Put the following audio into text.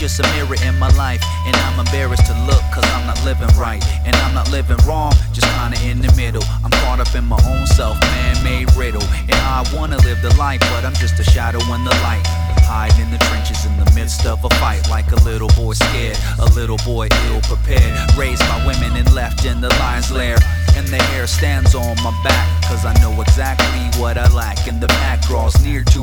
just a mirror in my life, and I'm embarrassed to look, cause I'm not living right. And I'm not living wrong, just kinda in the middle. I'm caught up in my own self, man-made riddle. And I wanna live the life, but I'm just a shadow in the light. Hide in the trenches in the midst of a fight, like a little boy scared, a little boy ill-prepared. Raised by women and left in the lion's lair. And the hair stands on my back, cause I know exactly what I lack. And the pack draws near to